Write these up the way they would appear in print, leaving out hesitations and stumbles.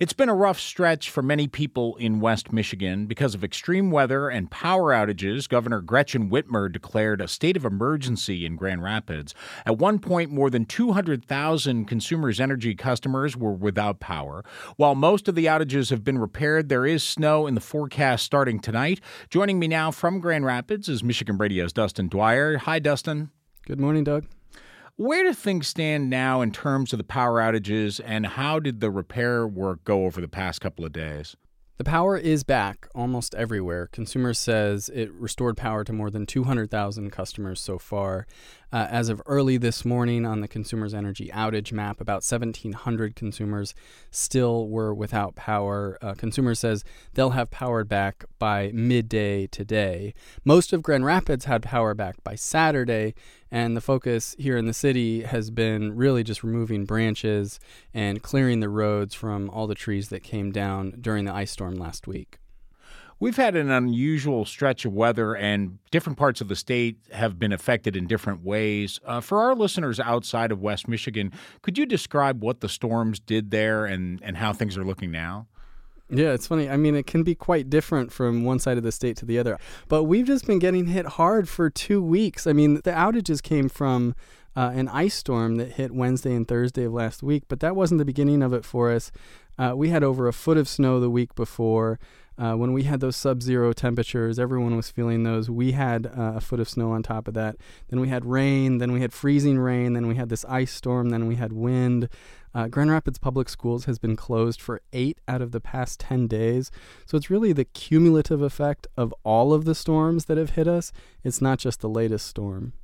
It's been a rough stretch for many people in West Michigan. Because of extreme weather and power outages, Governor Gretchen Whitmer declared a state of emergency in Grand Rapids. At one point, more than 200,000 Consumers Energy customers were without power. While most of the outages have been repaired, there is snow in the forecast starting tonight. Joining me now from Grand Rapids is Michigan Radio's Dustin Dwyer. Hi, Dustin. Good morning, Doug. Where do things stand now in terms of the power outages, and how did the repair work go over the past couple of days? The power is back almost everywhere. Consumers says it restored power to more than 200,000 customers so far. As of early this morning on the Consumers Energy outage map, about 1,700 consumers still were without power. Consumers says they'll have power back by midday today. Most of Grand Rapids had power back by Saturday, and the focus here in the city has been really just removing branches and clearing the roads from all the trees that came down during the ice storm last week. We've had an unusual stretch of weather, and different parts of the state have been affected in different ways. For our listeners outside of West Michigan, could you describe what the storms did there and how things are looking now? Yeah, it's funny. I mean, it can be quite different from one side of the state to the other. But we've just been getting hit hard for 2 weeks. I mean, the outages came from an ice storm that hit Wednesday and Thursday of last week, but that wasn't the beginning of it for us. We had over a foot of snow the week before. When we had those sub-zero temperatures, everyone was feeling those. We had a foot of snow on top of that. Then we had rain. Then we had freezing rain. Then we had this ice storm. Then we had wind. Grand Rapids Public Schools has been closed for 8 out of the past 10 days. So it's really the cumulative effect of all of the storms that have hit us. It's not just the latest storm.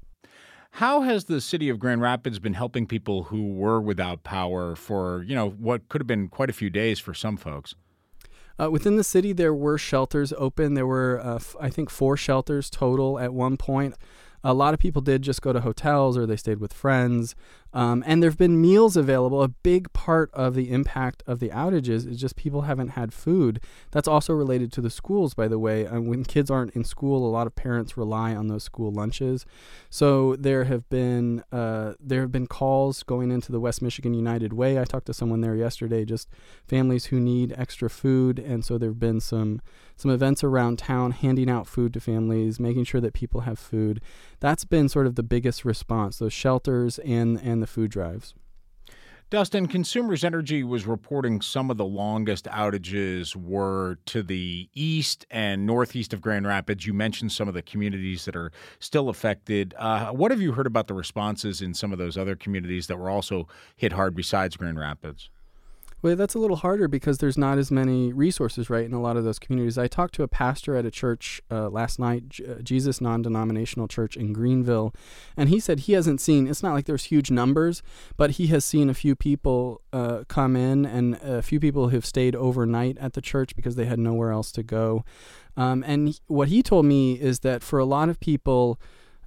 How has the city of Grand Rapids been helping people who were without power for, what could have been quite a few days for some folks? Within the city, there were shelters open. There were, I think, 4 shelters total at one point. A lot of people did just go to hotels or they stayed with friends. And there have been meals available. A big part of the impact of the outages is just people haven't had food. That's also related to the schools, by the way. When kids aren't in school, a lot of parents rely on those school lunches. So there have been calls going into the West Michigan United Way. I talked to someone there yesterday, just families who need extra food. And so there have been some events around town handing out food to families, making sure that people have food. That's been sort of the biggest response, those shelters and the food drives. Dustin, Consumers Energy was reporting some of the longest outages were to the east and northeast of Grand Rapids. You mentioned some of the communities that are still affected. What have you heard about the responses in some of those other communities that were also hit hard besides Grand Rapids? Well, that's a little harder because there's not as many resources, right, in a lot of those communities. I talked to a pastor at a church last night, Jesus Non-Denominational Church in Greenville, and he said he hasn't seen, it's not like there's huge numbers, but he has seen a few people come in and a few people who've stayed overnight at the church because they had nowhere else to go. And what he told me is that for a lot of people,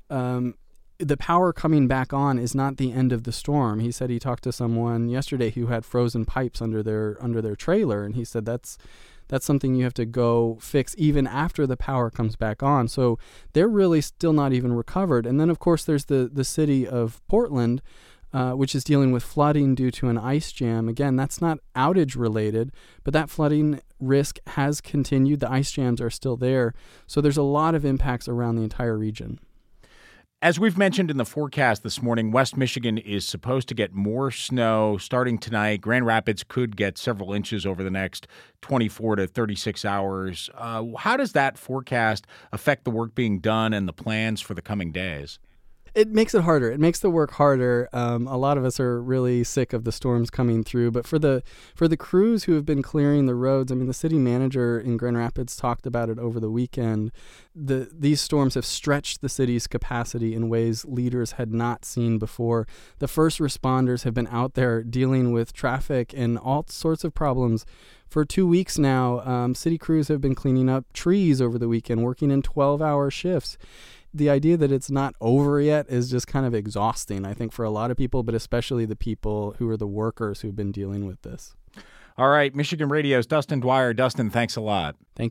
the power coming back on is not the end of the storm. He said he talked to someone yesterday who had frozen pipes under their trailer, and he said that's something you have to go fix even after the power comes back on. So they're really still not even recovered. And then, of course, there's the city of Portland, which is dealing with flooding due to an ice jam. Again, that's not outage related, but that flooding risk has continued. The ice jams are still there. So there's a lot of impacts around the entire region. As we've mentioned in the forecast this morning, West Michigan is supposed to get more snow starting tonight. Grand Rapids could get several inches over the next 24 to 36 hours. How does that forecast affect the work being done and the plans for the coming days? It makes it harder. It makes the work harder. A lot of us are really sick of the storms coming through. But for the crews who have been clearing the roads, I mean, the city manager in Grand Rapids talked about it over the weekend. These storms have stretched the city's capacity in ways leaders had not seen before. The first responders have been out there dealing with traffic and all sorts of problems. For 2 weeks now, city crews have been cleaning up trees over the weekend, working in 12-hour shifts. The idea that it's not over yet is just kind of exhausting, I think, for a lot of people, but especially the people who are the workers who've been dealing with this. All right, Michigan Radio's Dustin Dwyer. Dustin, thanks a lot. Thank you.